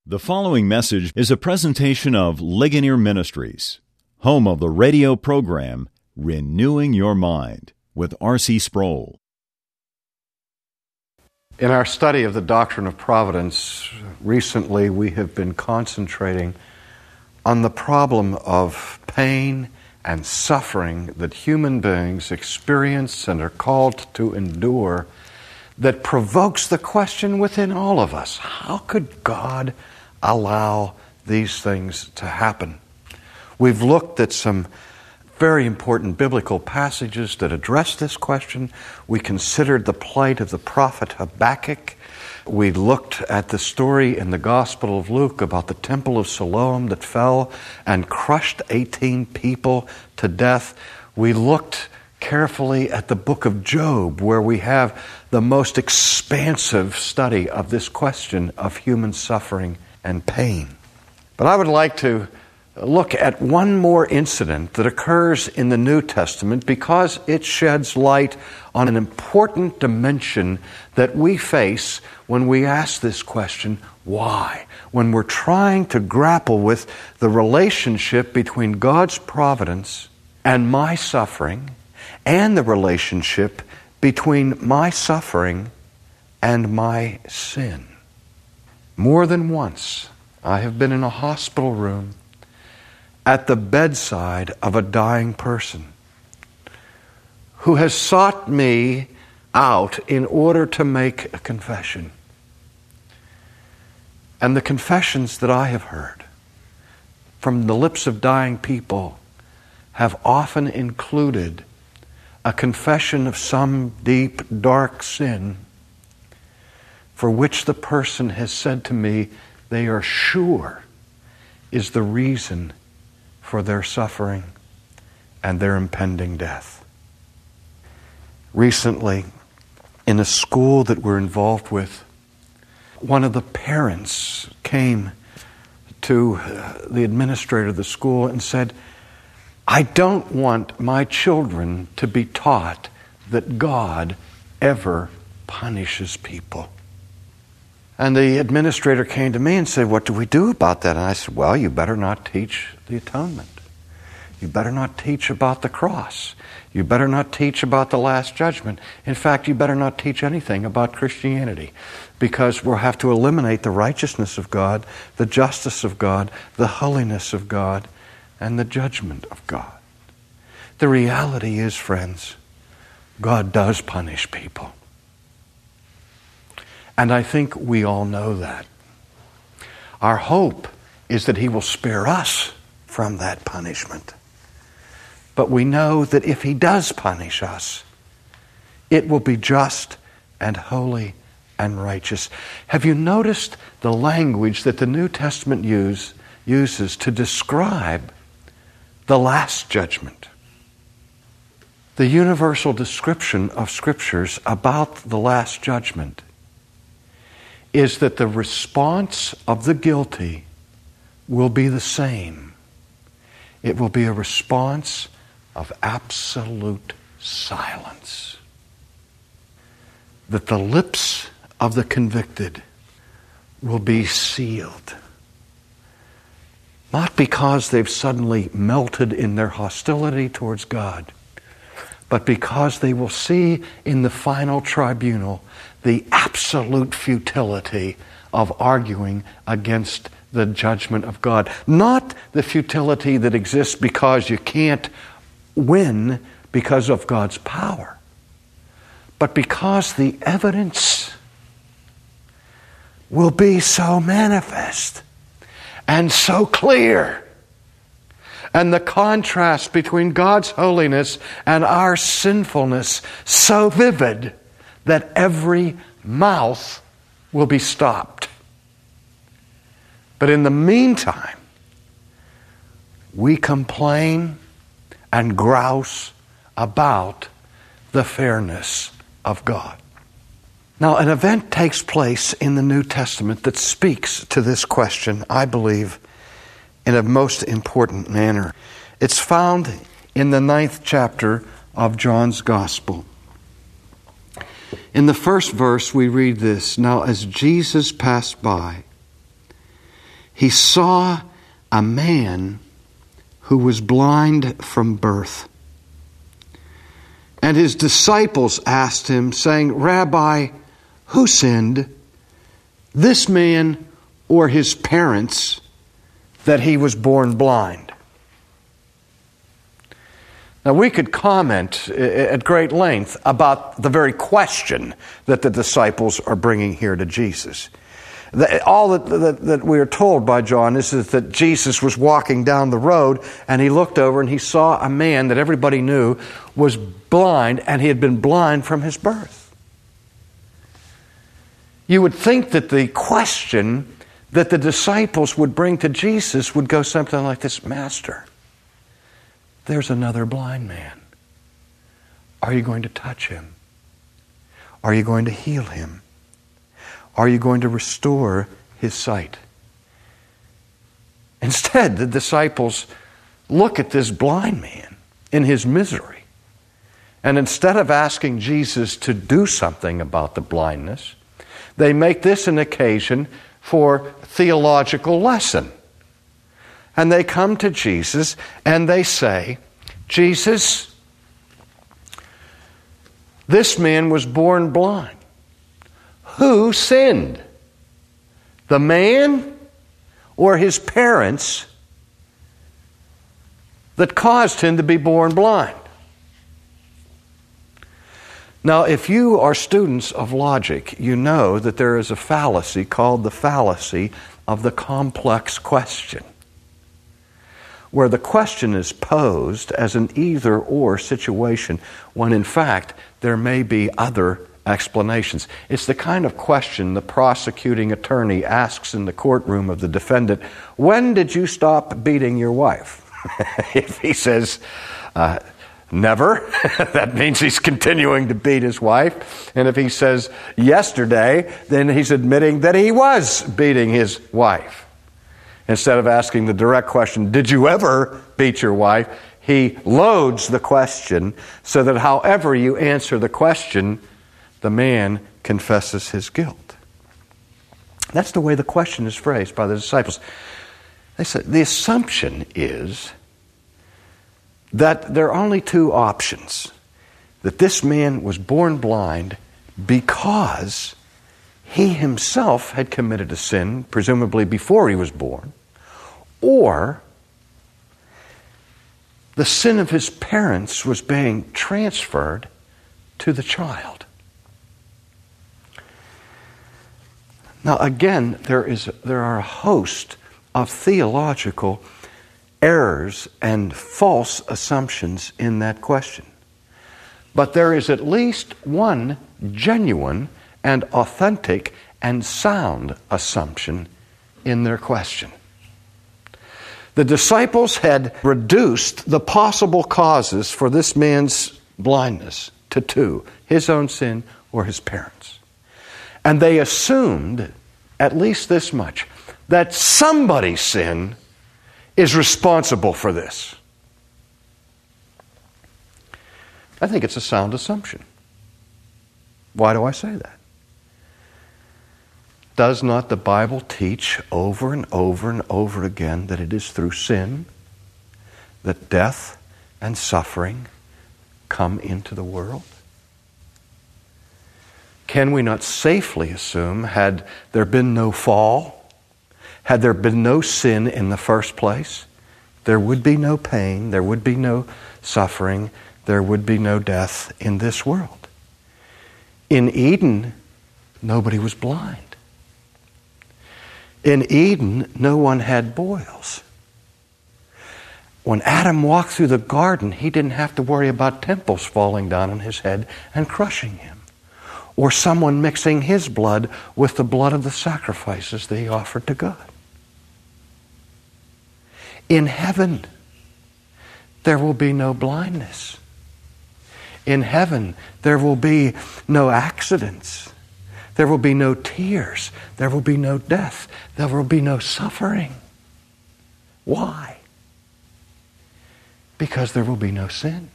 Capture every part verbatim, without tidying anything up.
The following message is a presentation of Ligonier Ministries, home of the radio program Renewing Your Mind with R C Sproul. In our study of the doctrine of providence, recently we have been concentrating on the problem of pain and suffering that human beings experience and are called to endure, that provokes the question within all of us: how could God allow these things to happen? We've looked at some very important biblical passages that address this question. We considered the plight of the prophet Habakkuk. We looked at the story in the Gospel of Luke about the Temple of Siloam that fell and crushed eighteen people to death. We looked carefully at the book of Job, where we have the most expansive study of this question of human suffering and pain. But I would like to look at one more incident that occurs in the New Testament because it sheds light on an important dimension that we face when we ask this question, why? When we're trying to grapple with the relationship between God's providence and my suffering, and the relationship between my suffering and my sin. More than once, I have been in a hospital room at the bedside of a dying person who has sought me out in order to make a confession. And the confessions that I have heard from the lips of dying people have often included a confession of some deep, dark sin for which the person has said to me they are sure is the reason for their suffering and their impending death. Recently, in a school that we're involved with, one of the parents came to the administrator of the school and said, I don't want my children to be taught that God ever punishes people. And the administrator came to me and said, what do we do about that? And I said, well, you better not teach the atonement. You better not teach about the cross. You better not teach about the Last Judgment. In fact, you better not teach anything about Christianity, because we'll have to eliminate the righteousness of God, the justice of God, the holiness of God, and the judgment of God. The reality is, friends, God does punish people. And I think we all know that. Our hope is that He will spare us from that punishment. But we know that if He does punish us, it will be just and holy and righteous. Have you noticed the language that the New Testament use, uses to describe the last judgment? The universal description of Scriptures about the last judgment is that the response of the guilty will be the same. It will be a response of absolute silence. That the lips of the convicted will be sealed. Not because they've suddenly melted in their hostility towards God, but because they will see in the final tribunal the absolute futility of arguing against the judgment of God. Not the futility that exists because you can't win because of God's power, but because the evidence will be so manifest and so clear. And the contrast between God's holiness and our sinfulness so vivid that every mouth will be stopped. But in the meantime, we complain and grouse about the fairness of God. Now, an event takes place in the New Testament that speaks to this question, I believe, in a most important manner. It's found in the ninth chapter of John's Gospel. In the first verse we read this: Now as Jesus passed by, he saw a man who was blind from birth. And his disciples asked him, saying, Rabbi, who sinned, this man or his parents, that he was born blind? Now, we could comment at great length about the very question that the disciples are bringing here to Jesus. All that, that, that we are told by John is that Jesus was walking down the road and he looked over and he saw a man that everybody knew was blind, and he had been blind from his birth. You would think that the question that the disciples would bring to Jesus would go something like this: Master, there's another blind man. Are you going to touch him? Are you going to heal him? Are you going to restore his sight? Instead, the disciples look at this blind man in his misery, and instead of asking Jesus to do something about the blindness, they make this an occasion for theological lesson. And they come to Jesus and they say, Jesus, this man was born blind. Who sinned? The man or his parents that caused him to be born blind? Now, if you are students of logic, you know that there is a fallacy called the fallacy of the complex question, where the question is posed as an either-or situation when in fact there may be other explanations. It's the kind of question the prosecuting attorney asks in the courtroom of the defendant: when did you stop beating your wife? If he says, uh, never, that means he's continuing to beat his wife. And if he says yesterday, then he's admitting that he was beating his wife. Instead of asking the direct question, did you ever beat your wife? He loads the question so that however you answer the question, the man confesses his guilt. That's the way the question is phrased by the disciples. They said the assumption is that there are only two options: that this man was born blind because he himself had committed a sin, presumably before he was born, or the sin of his parents was being transferred to the child. Now again, there is there are a host of theological errors and false assumptions in that question. But there is at least one genuine and authentic and sound assumption in their question. The disciples had reduced the possible causes for this man's blindness to two: his own sin or his parents. And they assumed at least this much: that somebody's sin is responsible for this. I think it's a sound assumption. Why do I say that? Does not the Bible teach over and over and over again that it is through sin that death and suffering come into the world? Can we not safely assume, had there been no fall, had there been no sin in the first place, there would be no pain, there would be no suffering, there would be no death in this world? In Eden, nobody was blind. In Eden, no one had boils. When Adam walked through the garden, he didn't have to worry about temples falling down on his head and crushing him, or someone mixing his blood with the blood of the sacrifices that he offered to God. In heaven, there will be no blindness. In heaven, there will be no accidents. There will be no tears. There will be no death. There will be no suffering. Why? Because there will be no sin.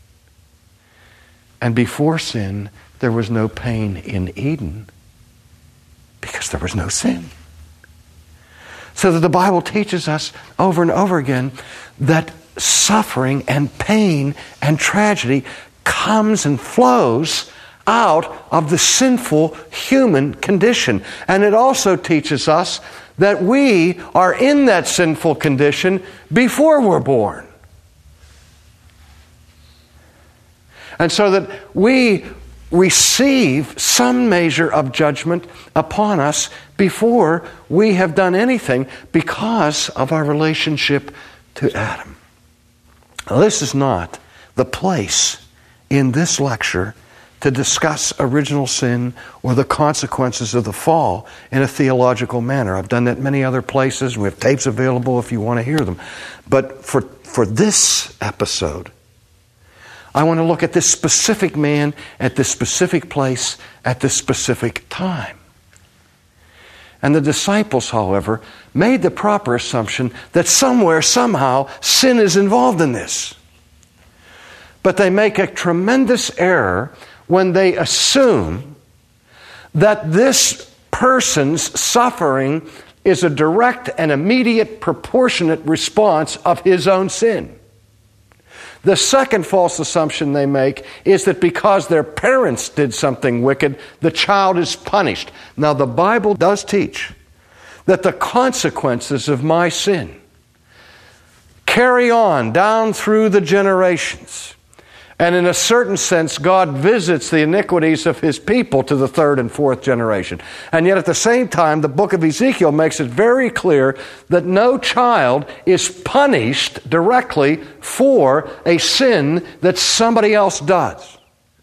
And before sin, there was no pain in Eden because there was no sin. So that the Bible teaches us over and over again that suffering and pain and tragedy comes and flows out of the sinful human condition. And it also teaches us that we are in that sinful condition before we're born. And so that we receive some measure of judgment upon us before we have done anything because of our relationship to Adam. Now, this is not the place in this lecture to discuss original sin or the consequences of the fall in a theological manner. I've done that many other places. We have tapes available if you want to hear them. But for, for this episode, I want to look at this specific man at this specific place at this specific time. And the disciples, however, made the proper assumption that somewhere, somehow, sin is involved in this. But they make a tremendous error when they assume that this person's suffering is a direct and immediate proportionate response of his own sin. The second false assumption they make is that because their parents did something wicked, the child is punished. Now, the Bible does teach that the consequences of my sin carry on down through the generations. And in a certain sense, God visits the iniquities of His people to the third and fourth generation. And yet at the same time, the book of Ezekiel makes it very clear that no child is punished directly for a sin that somebody else does.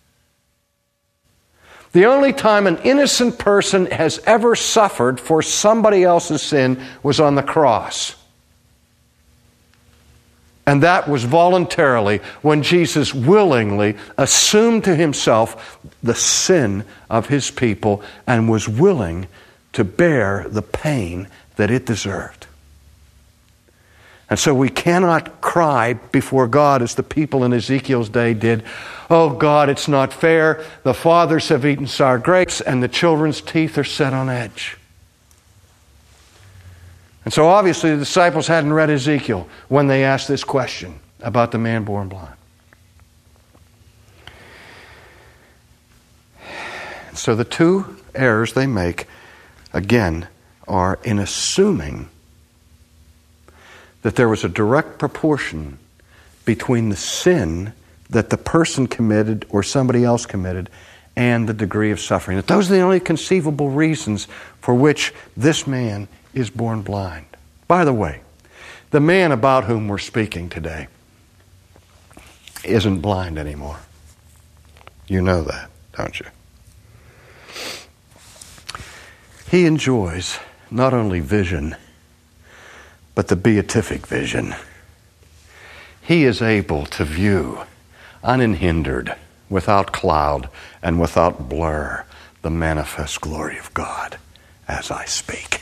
The only time an innocent person has ever suffered for somebody else's sin was on the cross. And that was voluntarily when Jesus willingly assumed to Himself the sin of His people and was willing to bear the pain that it deserved. And so we cannot cry before God as the people in Ezekiel's day did, "Oh God, it's not fair. The fathers have eaten sour grapes and the children's teeth are set on edge." And so obviously the disciples hadn't read Ezekiel when they asked this question about the man born blind. So the two errors they make, again, are in assuming that there was a direct proportion between the sin that the person committed or somebody else committed and the degree of suffering. That those are the only conceivable reasons for which this man is born blind. By the way, the man about whom we're speaking today isn't blind anymore. You know that, don't you? He enjoys not only vision, but the beatific vision. He is able to view unhindered, without cloud and without blur, the manifest glory of God as I speak.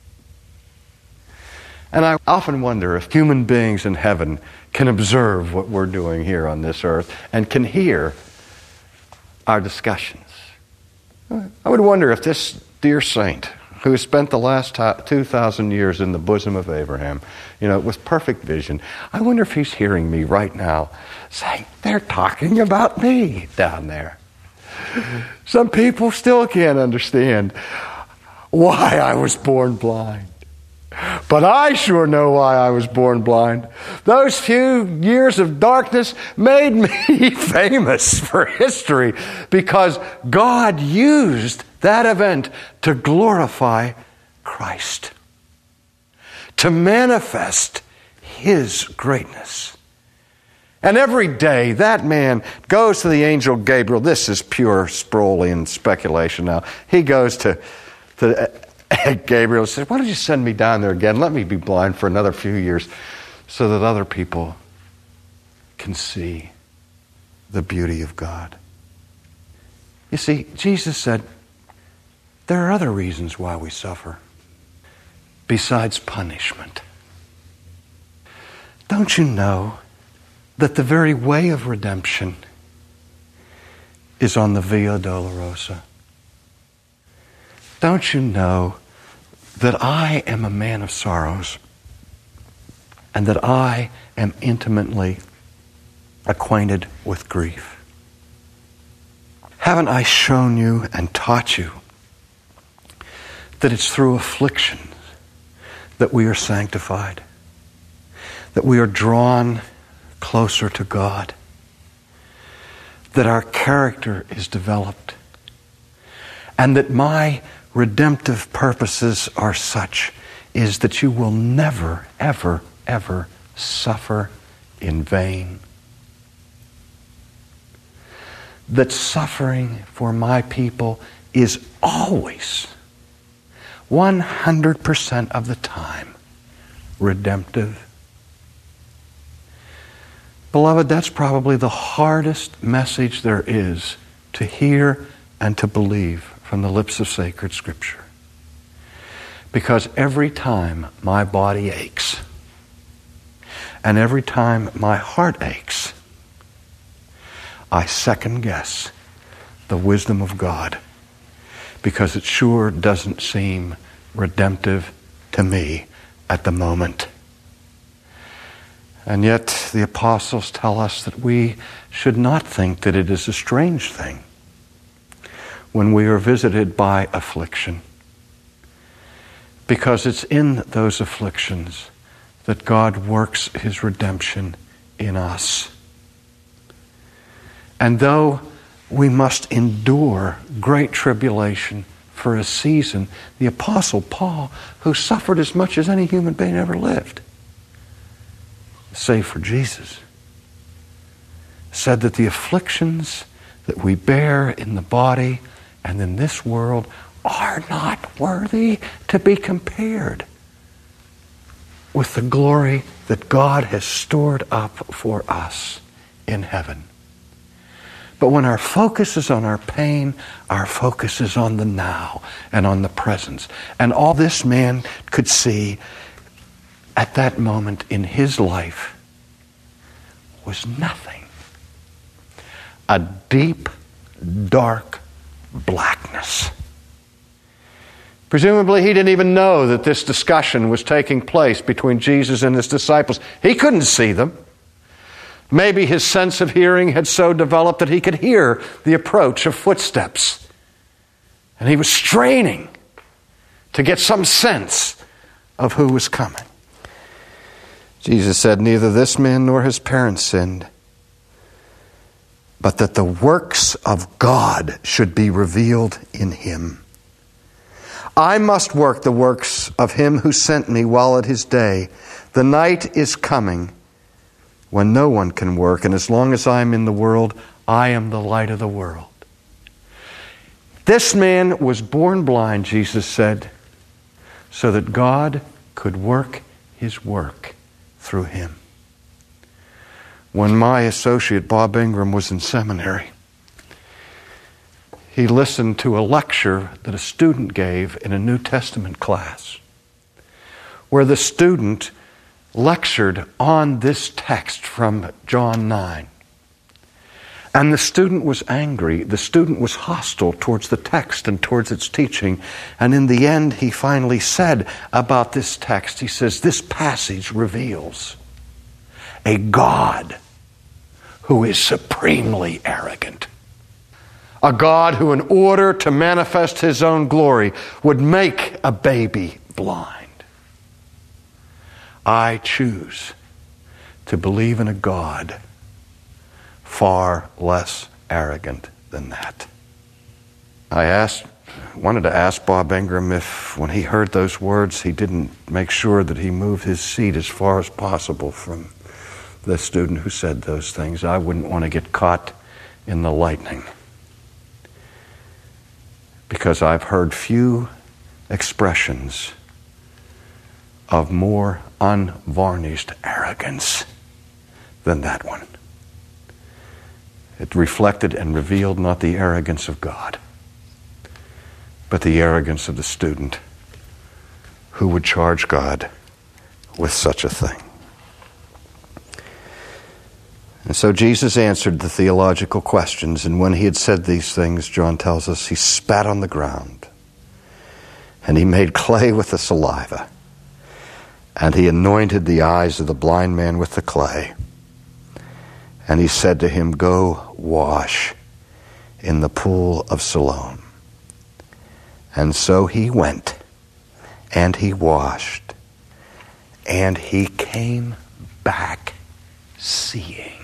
And I often wonder if human beings in heaven can observe what we're doing here on this earth and can hear our discussions. I would wonder if this dear saint, who has spent the last two thousand years in the bosom of Abraham, you know, with perfect vision, I wonder if he's hearing me right now saying, "They're talking about me down there." Some people still can't understand why I was born blind. But I sure know why I was born blind. Those few years of darkness made me famous for history because God used that event to glorify Christ, to manifest His greatness. And every day that man goes to the angel Gabriel. This is pure Sproullian speculation now. He goes to, to Gabriel and says, "Why don't you send me down there again? Let me be blind for another few years so that other people can see the beauty of God." You see, Jesus said, there are other reasons why we suffer besides punishment. Don't you know that the very way of redemption is on the Via Dolorosa? Don't you know that I am a man of sorrows and that I am intimately acquainted with grief? Haven't I shown you and taught you that it's through affliction that we are sanctified, that we are drawn closer to God, that our character is developed, and that my redemptive purposes are such is that you will never, ever, ever suffer in vain? That suffering for my people is always, one hundred percent of the time, redemptive. Beloved, that's probably the hardest message there is to hear and to believe from the lips of sacred Scripture. Because every time my body aches, and every time my heart aches, I second guess the wisdom of God, because it sure doesn't seem redemptive to me at the moment. And yet the apostles tell us that we should not think that it is a strange thing when we are visited by affliction, because it's in those afflictions that God works His redemption in us. And though we must endure great tribulation for a season, the Apostle Paul, who suffered as much as any human being ever lived, save for Jesus, said that the afflictions that we bear in the body and in this world are not worthy to be compared with the glory that God has stored up for us in heaven. But when our focus is on our pain, our focus is on the now and on the presence. And all this man could see at that moment in his life was nothing. A deep, dark blackness. Presumably he didn't even know that this discussion was taking place between Jesus and his disciples. He couldn't see them. Maybe his sense of hearing had so developed that he could hear the approach of footsteps. And he was straining to get some sense of who was coming. Jesus said, "Neither this man nor his parents sinned, but that the works of God should be revealed in him. I must work the works of him who sent me while it is day. The night is coming when no one can work, and as long as I am in the world, I am the light of the world." This man was born blind, Jesus said, so that God could work His work through him. When my associate Bob Ingram was in seminary, he listened to a lecture that a student gave in a New Testament class, where the student lectured on this text from John nine. And the student was angry. The student was hostile towards the text and towards its teaching. And in the end, he finally said about this text, he says, this passage reveals a God who is supremely arrogant. A God who, in order to manifest His own glory, would make a baby blind. I choose to believe in a God far less arrogant than that. I asked, wanted to ask Bob Ingram if, when he heard those words, he didn't make sure that he moved his seat as far as possible from the student who said those things. I wouldn't want to get caught in the lightning, because I've heard few expressions of more unvarnished arrogance than that one. It reflected and revealed not the arrogance of God, but the arrogance of the student who would charge God with such a thing. And so Jesus answered the theological questions, and when he had said these things, John tells us, he spat on the ground And he made clay with the saliva, and he anointed the eyes of the blind man with the clay. And he said to him, "Go wash in the pool of Siloam." And so he went, and he washed, and he came back seeing.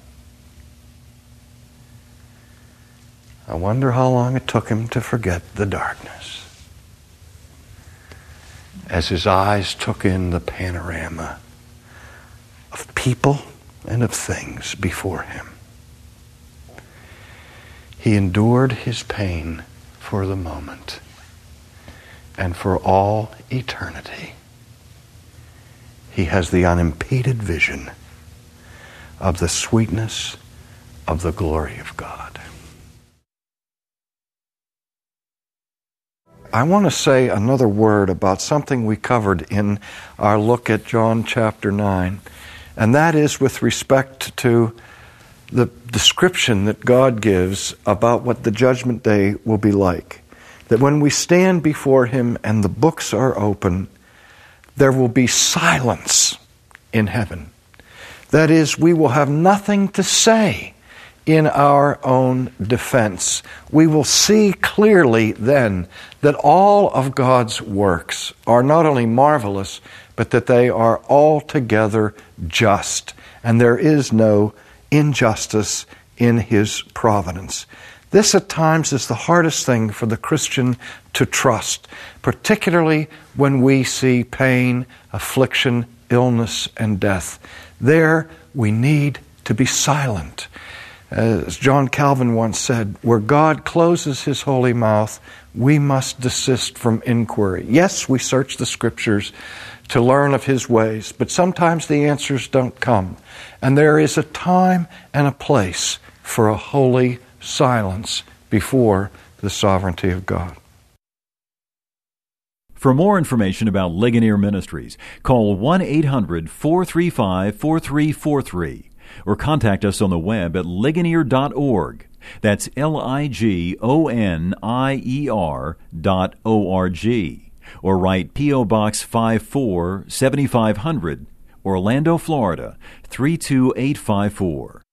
I wonder how long it took him to forget the darkness, as his eyes took in the panorama of people and of things before him. He endured his pain for the moment, and for all eternity, he has the unimpeded vision of the sweetness of the glory of God. I want to say another word about something we covered in our look at John chapter nine, and that is with respect to the description that God gives about what the judgment day will be like. That when we stand before Him and the books are open, there will be silence in heaven. That is, we will have nothing to say in our own defense. We will see clearly then that all of God's works are not only marvelous, but that they are altogether just, and there is no injustice in His providence. This at times is the hardest thing for the Christian to trust, particularly when we see pain, affliction, illness, and death. There we need to be silent. As John Calvin once said, where God closes His holy mouth, we must desist from inquiry. Yes, we search the Scriptures to learn of His ways, but sometimes the answers don't come. And there is a time and a place for a holy silence before the sovereignty of God. For more information about Ligonier Ministries, call one eight hundred, four three five, four three four three or contact us on the web at ligonier dot org. That's L I G O N I E R dot O R G. Or write P O. Box five four, seventy-five hundred, Orlando, Florida, three two eight five four.